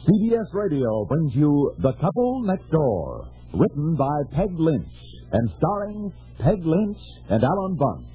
CBS Radio brings you The Couple Next Door, written by Peg Lynch and starring Peg Lynch and Alan Bunce.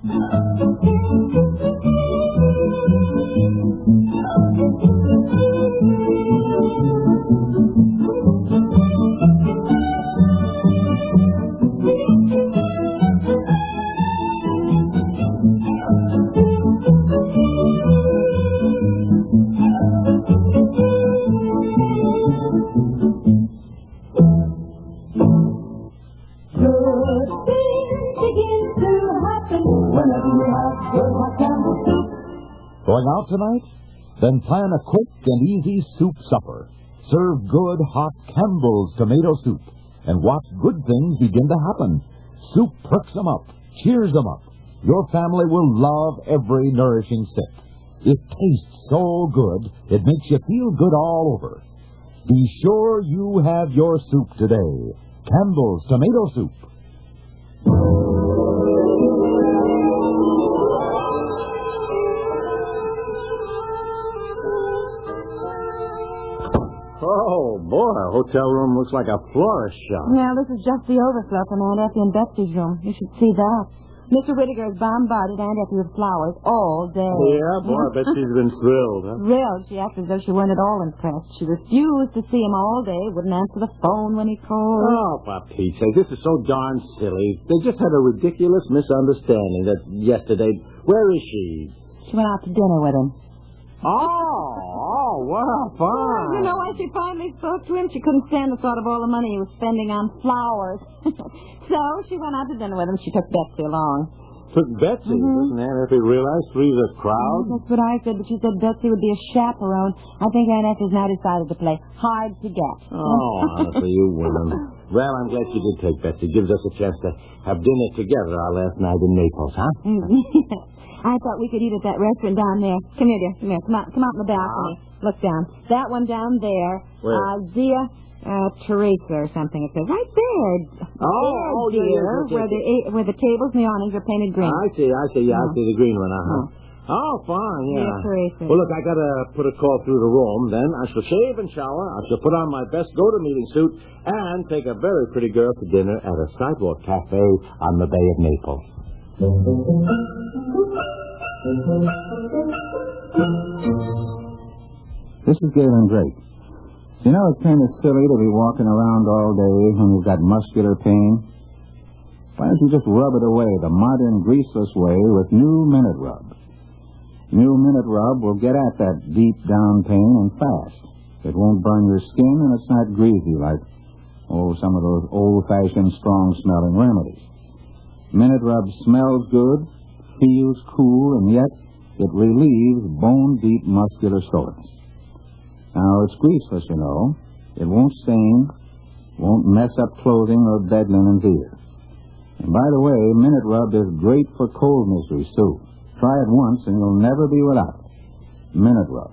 Going out tonight? Then plan a quick and easy soup supper. Serve good, hot Campbell's tomato soup. And watch good things begin to happen. Soup perks them up, cheers them up. Your family will love every nourishing sip. It tastes so good, it makes you feel good all over. Be sure you have your soup today. Campbell's tomato soup. Oh, boy, a hotel room looks like a florist shop. Yeah, this is just the overflow from Aunt Effie and Betsy's room. You should see that. Mr. Whittaker has bombarded Aunt Effie with flowers all day. Yeah, boy, I bet she's been thrilled, huh? Thrilled? She acted as though she weren't at all impressed. She refused to see him all day, wouldn't answer the phone when he called. Oh, for Pete's sake, this is so darn silly. They just had a ridiculous misunderstanding that yesterday... Where is she? She went out to dinner with him. Oh, wow, fine. You know, when she finally spoke to him, she couldn't stand the thought of all the money he was spending on flowers. So she went out to dinner with him. She took Betsy along. Took Betsy? Doesn't Aunt Effie realize three's a crowd? That's what I said, but she said Betsy would be a chaperone. I think Aunt Effie's now decided to play hard to get. Oh, honestly, you women. Well, I'm glad you did take Betsy. Gives us a chance to have dinner together our last night in Naples, huh? I thought we could eat at that restaurant down there. Come here, dear. Come here. Come out in the balcony. Look down. That one down there. Where? Zia Teresa or something. It says right there. Oh, there, dear. yeah. Where the tables and the awnings are painted green. I see. Yeah, I see the green one, Oh, fine, yeah. Zia Teresa. Well, look, I got to put a call through to Rome. Then I shall shave and shower. I shall put on my best go-to-meeting suit and take a very pretty girl to dinner at a sidewalk cafe on the Bay of Naples. This is Galen Drake. You know, it's kind of silly to be walking around all day when you've got muscular pain. Why don't you just rub it away the modern, greaseless way with New Minute Rub? New Minute Rub will get at that deep down pain and fast. It won't burn your skin, and it's not greasy like, some of those old-fashioned, strong-smelling remedies. Minute Rub smells good, feels cool, and yet it relieves bone-deep muscular soreness. Now, it's greaseless, you know. It won't stain, won't mess up clothing or bed linens either. And by the way, Minute Rub is great for cold miseries, too. Try it once, and you'll never be without it. Minute Rub.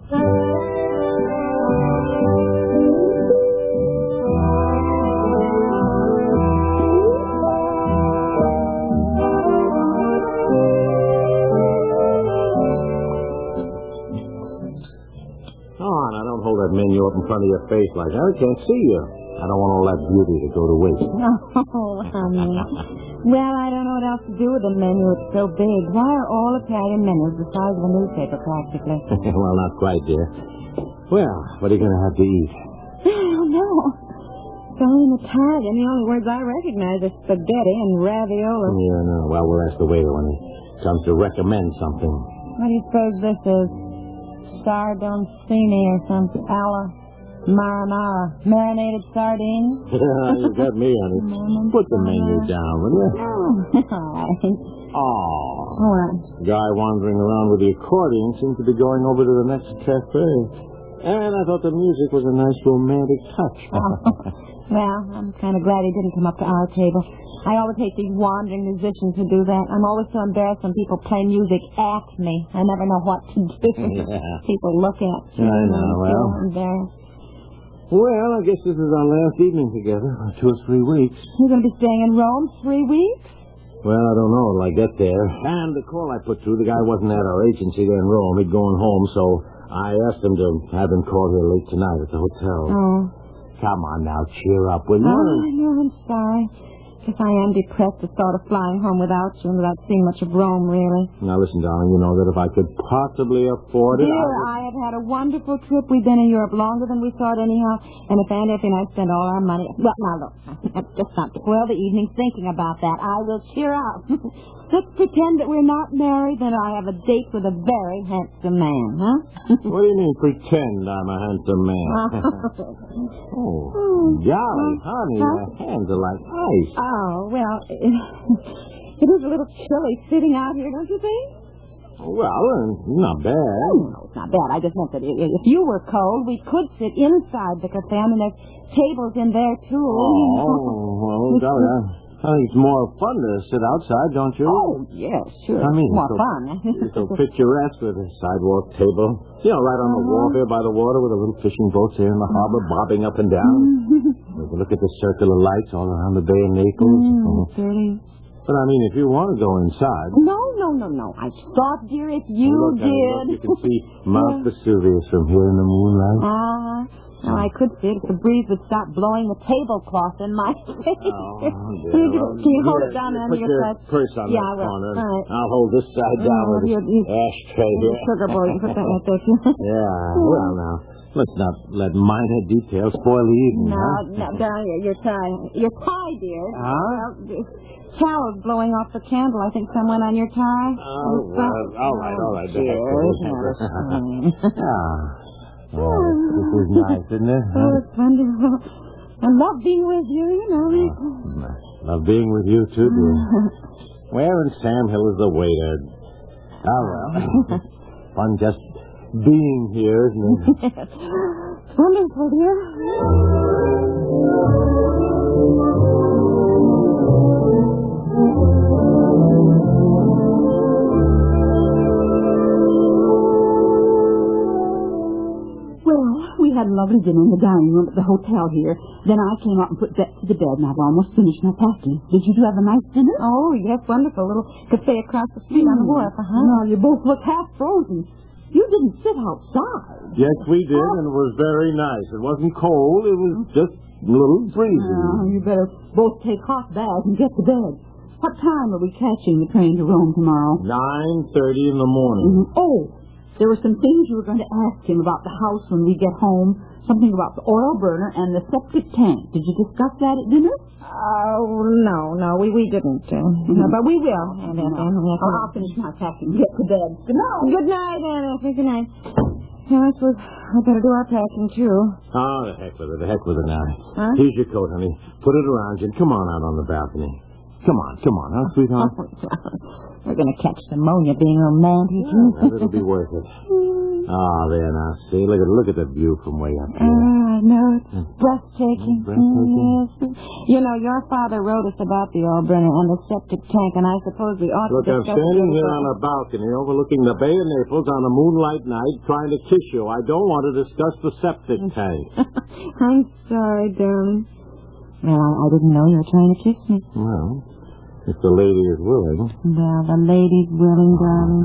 That menu up in front of your face like that. I can't see you. I don't want all that beauty to go to waste. Oh, honey. Well, I don't know what else to do with the menu. It's so big. Why are all Italian menus the size of a newspaper, practically? Well, not quite, dear. Well, what are you going to have to eat? I don't know. It's all in Italian. The only words I recognize are spaghetti and ravioli. Yeah, no. Well, we'll ask the waiter when he comes to recommend something. What do you suppose this is? Sardoncini or something. Alla marinara. Marinated sardines? You got me on it. Put the menu down, will you? All right. Oh. What? The guy wandering around with the accordion seemed to be going over to the next cafe. And I thought the music was a nice romantic touch. Well, I'm kind of glad he didn't come up to our table. I always hate these wandering musicians who do that. I'm always so embarrassed when people play music at me. I never know what to do. Yeah. People look at you. I know, well. I'm embarrassed. Well, I guess this is our last evening together. 2 or 3 weeks. You're going to be staying in Rome 3 weeks? Well, I don't know till I get there. And the call I put through, the guy wasn't at our agency there in Rome. He'd gone home, so I asked him to have him call here late tonight at the hotel. Oh. Come on now, cheer up, will you? No, I'm sorry. Guess I am depressed at thought of flying home without you and without seeing much of Rome, really. Now, listen, darling, you know that if I could possibly afford it... Dear, I have had a wonderful trip. We've been in Europe longer than we thought anyhow. And if Aunt Effie and I spend all our money... Well, now, look, let's just not spoil the evening thinking about that. I will cheer up. Let's pretend that we're not married, then I have a date with a very handsome man, huh? What do you mean, pretend I'm a handsome man? Golly, honey, my hands are like ice. Oh, well, it is a little chilly sitting out here, don't you think? Well, not bad. Oh, no, it's not bad. I just meant that if you were cold, we could sit inside the cafe. I mean, there's tables in there, too. Well, golly, I think it's more fun to sit outside, don't you? Oh, yes, sure. I mean, more fun. It's so picturesque with a sidewalk table. You know, right on the wharf here by the water with the little fishing boats here in the harbor bobbing up and down. You can look at the circular lights all around the Bay of Naples. Pretty. But, I mean, if you want to go inside... No. I thought, dear, if you did... Look, you can see Mount Vesuvius from here in the moonlight. Now, I could see it if the breeze would stop blowing the tablecloth in my face. Can you hold it down under your side? Put your purse on that corner. Right. I'll hold this side down with the ashtray here. Sugar boy, you put that right there, too. Yeah, well, now, let's not let minor details spoil the evening, No, darling, your tie. Your tie, dear. Huh? Well, towel's blowing off the candle. I think some went on your tie. Oh, well, all right. Cheers. This is nice, isn't it? Oh, it's wonderful. I love being with you, you know. Love being with you, too, dear. Where in Sam Hill is the waiter? Oh, well. Fun just being here, isn't it? It's wonderful, dear. We had a lovely dinner in the dining room at the hotel here. Then I came up and put Betsy to bed, and I've almost finished my packing. Did you have a nice dinner? Oh, yes, wonderful. Little cafe across the street on the wharf, Well, you both look half frozen. You didn't sit outside. Yes, we did, and it was very nice. It wasn't cold. It was just a little breezy. You better both take hot baths and get to bed. What time are we catching the train to Rome tomorrow? 9:30 in the morning. Oh, there were some things you were going to ask him about the house when we get home. Something about the oil burner and the septic tank. Did you discuss that at dinner? Oh, no, we didn't. But we will. I'll finish my packing and get to bed. Good night. Good night, Anna. Good night. Now, I suppose I better do our packing, too. Oh, the heck with it now. Huh? Here's your coat, honey. Put it around you and come on out on the balcony. Come on, huh, sweetheart? We're going to catch pneumonia being romantic. Yeah, it'll be worth it. Oh, there now. See, look at the view from way up here. I know. It's breathtaking. Breathtaking. Yes. You know, your father wrote us about the oil burner and the septic tank, and I suppose we ought Look, to I'm discuss standing here on a balcony overlooking the Bay of Naples on a moonlight night trying to kiss you. I don't want to discuss the septic tank. I'm sorry, darling. Well, I didn't know you were trying to kiss me. Well, if the lady is willing. Well, the lady's willing, darling.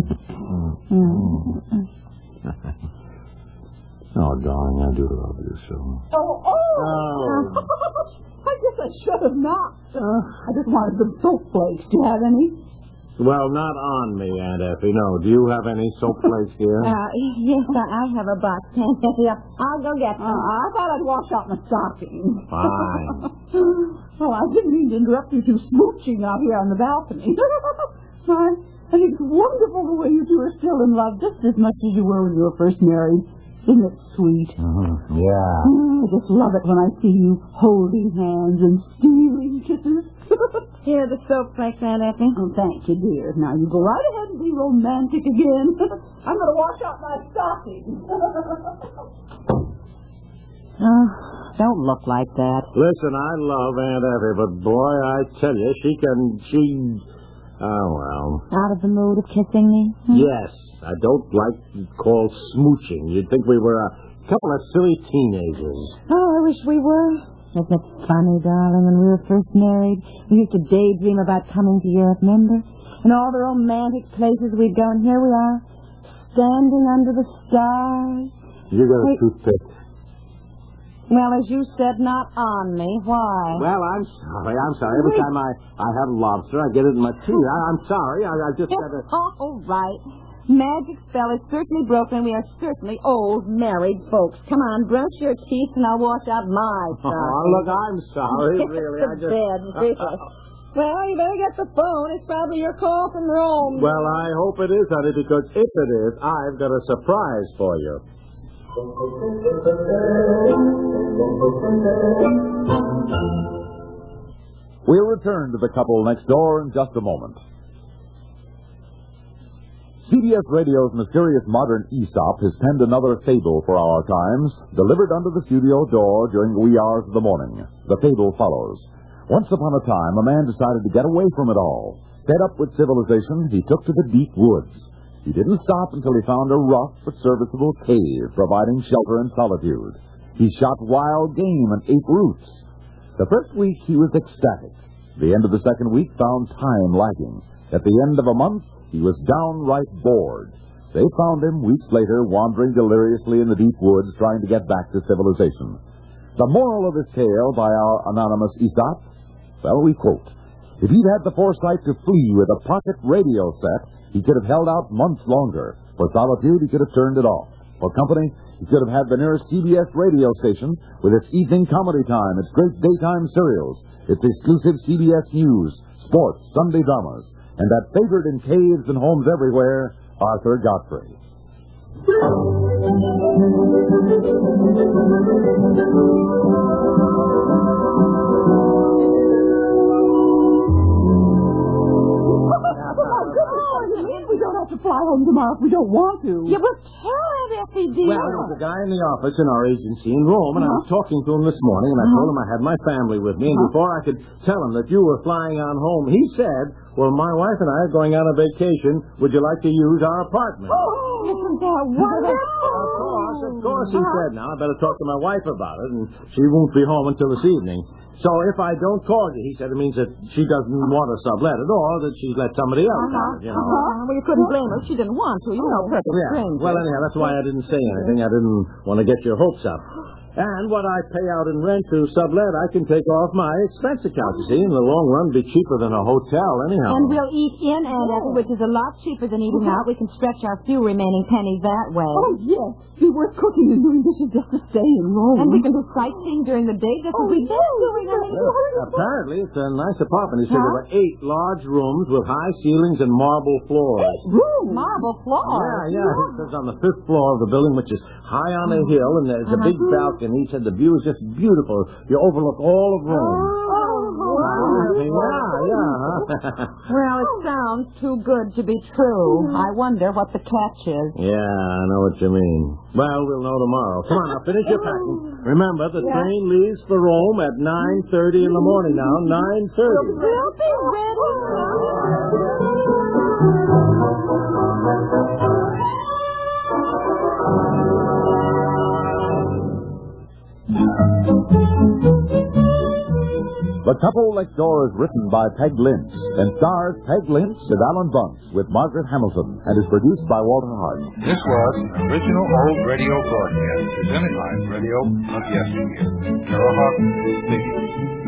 Oh, darling, I do love you so. Oh. I guess I should have knocked. I just wanted some soap flakes. Do you have any? Well, not on me, Aunt Effie. No. Do you have any soap flakes here? Yes, I have a box. Yeah, I'll go get some. I thought I'd wash out my stockings. Fine. Oh, I didn't mean to interrupt you two smooching out here on the balcony. I think it's wonderful the way you two are still in love just as much as you were when you were first married. Isn't it sweet? Yeah. I just love it when I see you holding hands and stealing kisses. Here are the soap flakes, Aunt Effie. Oh, thank you, dear. Now you go right ahead and be romantic again. I'm going to wash out my stockings. Don't look like that. Listen, I love Aunt Effie, but boy, I tell you, oh, well. Out of the mood of kissing me? Yes. I don't like to call smooching. You'd think we were a couple of silly teenagers. Oh, I wish we were. Isn't it funny, darling, when we were first married, we used to daydream about coming to Europe, remember? And all the romantic places we'd go, and here we are, standing under the stars. You got a toothpick? Well, as you said, not on me. Why? Well, I'm sorry. Every time I have lobster, I get it in my teeth. I'm sorry. I just had to... All right. Magic spell is certainly broken. We are certainly old married folks. Come on, brush your teeth and I'll wash out my tongue. Oh, look, I'm sorry, really. I just... Well, you better get the phone. It's probably your call from Rome. Well, I hope it is, honey, because if it is, I've got a surprise for you. We'll return to the couple next door in just a moment. CBS Radio's mysterious modern Aesop has penned another fable for our times, delivered under the studio door during the wee hours of the morning. The fable follows. Once upon a time, a man decided to get away from it all. Fed up with civilization, he took to the deep woods. He didn't stop until he found a rough but serviceable cave, providing shelter and solitude. He shot wild game and ate roots. The first week, he was ecstatic. The end of the second week found time lagging. At the end of a month, he was downright bored. They found him weeks later wandering deliriously in the deep woods trying to get back to civilization. The moral of this tale by our anonymous Aesop? Well, we quote, "If he'd had the foresight to flee with a pocket radio set, he could have held out months longer. For solitude, he could have turned it off. For company, he could have had the nearest CBS radio station with its evening comedy time, its great daytime serials, its exclusive CBS news, sports, Sunday dramas, and that favorite in caves and homes everywhere, Arthur Godfrey." We don't have to fly home tomorrow if we don't want to. Yeah, but tell Aunt Effie, dear. Well, there's a guy in the office in our agency in Rome, and I was talking to him this morning, and I told him I had my family with me, and before I could tell him that you were flying on home, he said, "Well, my wife and I are going on a vacation. Would you like to use our apartment?" Isn't that wonderful? Of course, he said. Now, I better talk to my wife about it, and she won't be home until this evening. So if I don't call you, he said, it means that she doesn't want to sublet it, or that she's let somebody else have it, you know. Well, you couldn't blame her. She didn't want to. You know, perfect stranger. Well, anyhow, that's why I didn't say anything. I didn't want to get your hopes up. And what I pay out in rent to sublet, I can take off my expense account. You see, in the long run, be cheaper than a hotel, anyhow. And we'll eat in, Aunt Effie, which is a lot cheaper than eating out. We can stretch our few remaining pennies that way. Oh, yes. Be worth cooking and doing dishes just to stay in Rome. And we can do sightseeing during the day just as we've been doing. Apparently, it's a nice apartment. He said there were 8 large rooms with high ceilings and marble floors. Marble floors? Yeah. He says on the 5th floor of the building, which is high on a hill, and there's a big balcony. He said the view is just beautiful. You overlook all of Rome. Yeah. Well, it sounds too good to be true. I wonder what the catch is. Yeah, I know what you mean. Well, we'll know tomorrow. Come on, now, finish your packing. Remember, the train leaves for Rome at 9:30 in the morning now. 9:30. We'll be ready. The Couple Next Door is written by Peg Lynch and stars Peg Lynch and Alan Bunce with Margaret Hamilton and is produced by Walter Hart. This was an original old radio broadcast presented by Radio of Yesteryear. Carol Hawkins speaking.